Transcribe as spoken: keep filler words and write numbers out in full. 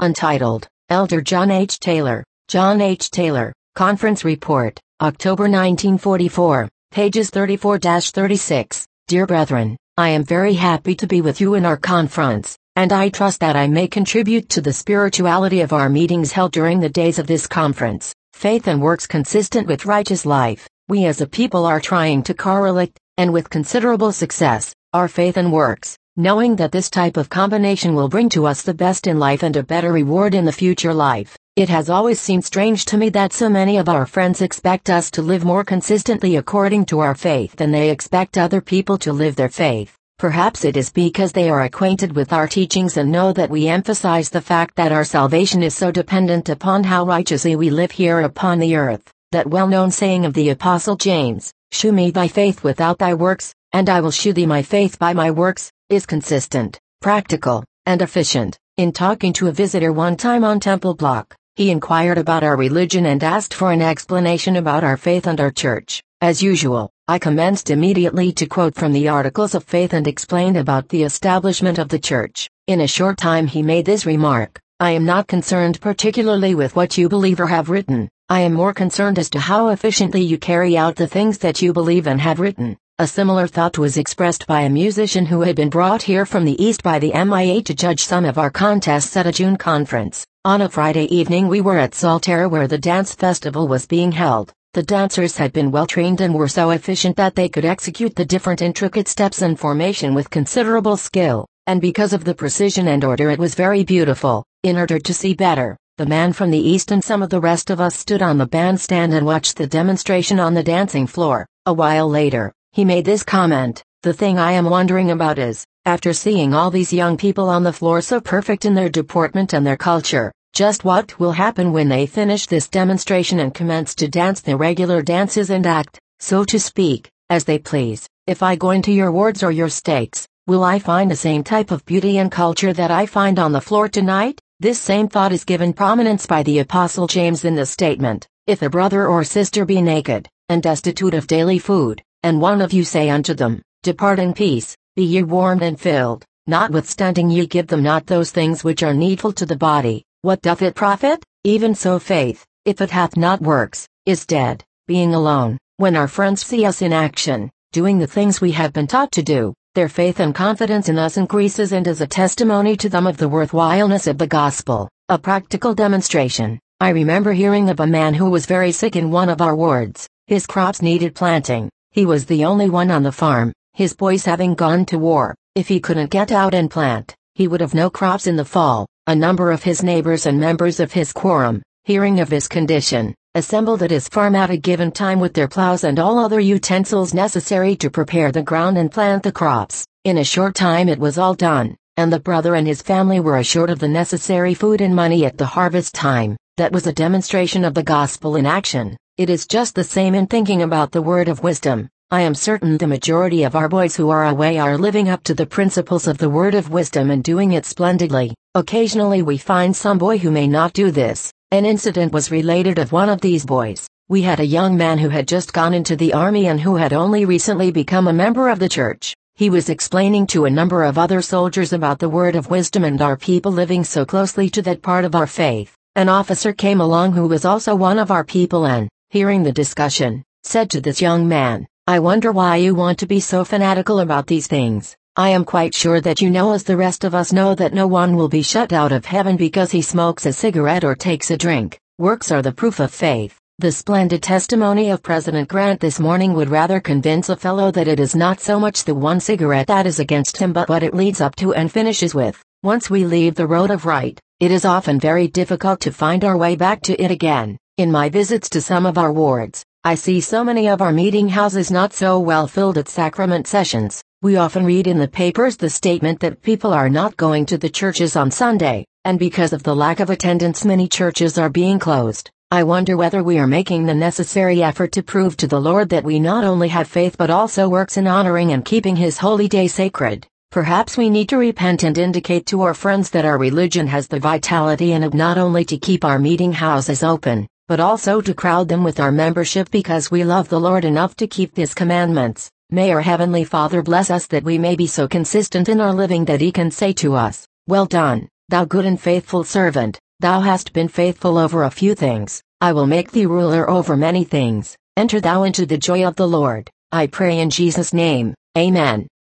Untitled, Elder John H. Taylor, John H. Taylor, Conference Report, October nineteen forty-four, pages thirty-four to thirty-six. Dear brethren, I am very happy to be with you in our conference, and I trust that I may contribute to the spirituality of our meetings held during the days of this conference. Faith and works consistent with righteous life. We as a people are trying to correlate, and with considerable success, our faith and works, knowing that this type of combination will bring to us the best in life and a better reward in the future life. It has always seemed strange to me that so many of our friends expect us to live more consistently according to our faith than they expect other people to live their faith. Perhaps it is because they are acquainted with our teachings and know that we emphasize the fact that our salvation is so dependent upon how righteously we live here upon the earth. That well-known saying of the Apostle James, "Shew me thy faith without thy works, and I will shew thee my faith by my works," is consistent, practical, and efficient. In talking to a visitor one time on Temple Block, he inquired about our religion and asked for an explanation about our faith and our church. As usual, I commenced immediately to quote from the Articles of Faith and explained about the establishment of the church. In a short time he made this remark: "I am not concerned particularly with what you believe or have written. I am more concerned as to how efficiently you carry out the things that you believe and have written." A similar thought was expressed by a musician who had been brought here from the East by the M I A to judge some of our contests at a June conference. On a Friday evening we were at Saltaire where the dance festival was being held. The dancers had been well trained and were so efficient that they could execute the different intricate steps and formation with considerable skill, and because of the precision and order it was very beautiful. In order to see better, the man from the East and some of the rest of us stood on the bandstand and watched the demonstration on the dancing floor. A while later, he made this comment: "The thing I am wondering about is, after seeing all these young people on the floor so perfect in their deportment and their culture, just what will happen when they finish this demonstration and commence to dance their regular dances and act, so to speak, as they please. If I go into your wards or your stakes, will I find the same type of beauty and culture that I find on the floor tonight?" This same thought is given prominence by the Apostle James in the statement, "If a brother or sister be naked, and destitute of daily food, and one of you say unto them, Depart in peace, be ye warmed and filled, notwithstanding ye give them not those things which are needful to the body, what doth it profit? Even so faith, if it hath not works, is dead, being alone." When our friends see us in action, doing the things we have been taught to do, their faith and confidence in us increases and is a testimony to them of the worthwhileness of the gospel. A practical demonstration. I remember hearing of a man who was very sick in one of our wards. His crops needed planting. He was the only one on the farm, his boys having gone to war. If he couldn't get out and plant, he would have no crops in the fall. A number of his neighbors and members of his quorum, hearing of his condition, assembled at his farm at a given time with their plows and all other utensils necessary to prepare the ground and plant the crops. In a short time it was all done, and the brother and his family were assured of the necessary food and money at the harvest time. That was a demonstration of the gospel in action. It is just the same in thinking about the word of wisdom. I am certain the majority of our boys who are away are living up to the principles of the word of wisdom and doing it splendidly. Occasionally we find some boy who may not do this. An incident was related of one of these boys. We had a young man who had just gone into the army and who had only recently become a member of the church. He was explaining to a number of other soldiers about the word of wisdom and our people living so closely to that part of our faith. An officer came along who was also one of our people and, hearing the discussion, said to this young man, "I wonder why you want to be so fanatical about these things. I am quite sure that you know, as the rest of us know, that no one will be shut out of heaven because he smokes a cigarette or takes a drink. Works are the proof of faith." The splendid testimony of President Grant this morning would rather convince a fellow that it is not so much the one cigarette that is against him but what it leads up to and finishes with. Once we leave the road of right, it is often very difficult to find our way back to it again. In my visits to some of our wards, I see so many of our meeting houses not so well filled at sacrament sessions. We often read in the papers the statement that people are not going to the churches on Sunday, and because of the lack of attendance many churches are being closed. I wonder whether we are making the necessary effort to prove to the Lord that we not only have faith but also works in honoring and keeping His holy day sacred. Perhaps we need to repent and indicate to our friends that our religion has the vitality and not only to keep our meeting houses open, but also to crowd them with our membership because we love the Lord enough to keep His commandments. May our Heavenly Father bless us that we may be so consistent in our living that He can say to us, "Well done, Thou good and faithful servant, thou hast been faithful over a few things, I will make thee ruler over many things. Enter thou into the joy of the Lord. I pray in Jesus' name, Amen.